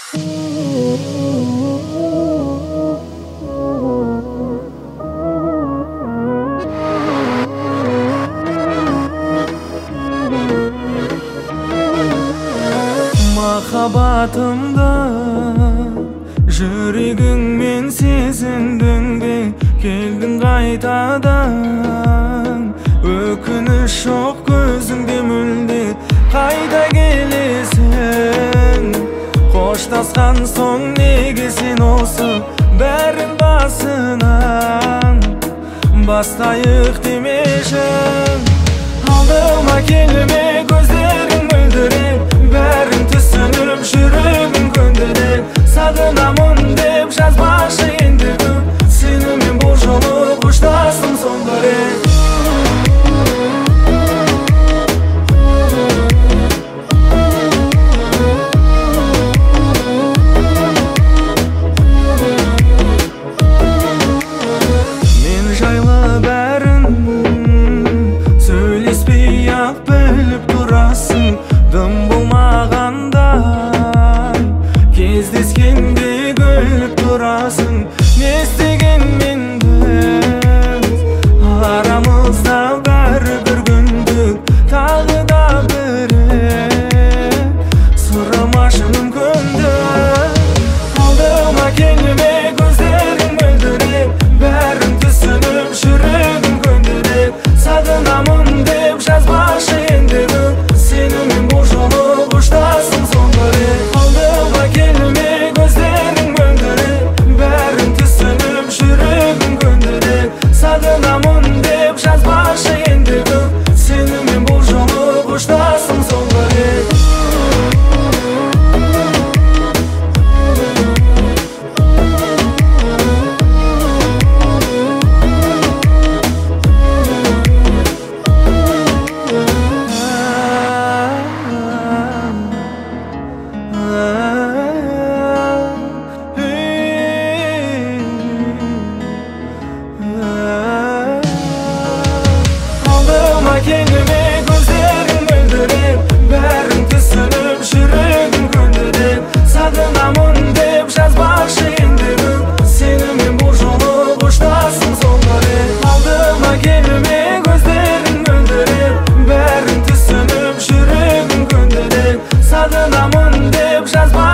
Махаббатымда жүрегіңмен сезіндің бе, келдің қайтадан. Өкініш жоқ көзіңде мүлде, қайта келесің. Қоштасқан соң неге сен осы бәрін басынан бастайық демеші. Алдыма келме, көздерің мөлдіреп, бәрін түсініп жүрегім көндіріп. Сағынамын деп жазбашы ендігі, сенімен бұл жолы қоштасым соңғы рет. Мен жайлы бәрін сөйлеспей-ақ біліп тұрасың, дым болмағандай кездескенде күліп тұрасың. Не істегенмен біз арамызда бәрібір күндік, тағы да бірі сұрымашы мүмкінді. Алдыма келме, көздерің мөлдіреп, бәрін түсініп жүрегім көндіріп. Сағынамын деп жазбашы ендігі, сенімен бұл жолы қоштасым соңғы рет. Алдыма келме, көздерің мөлдіреп, бәрін түсініп жүрегім көндіріп. Сағынамын деп жазбашы ендігі, сенімен бұл жолы қоштасым соңғы рет. Алдыма келме, көздерің мөлдіреп, бәрін түсініп жүрегім көндіріп. Сағынамын деп жазбашы ендігі, сенімен бұл жолы қоштасым соңғы рет. Алдыма келме, көздерің мөлдіреп, бәрін түсініп жүрегім көндіріп. Сағынамын деп жазбашы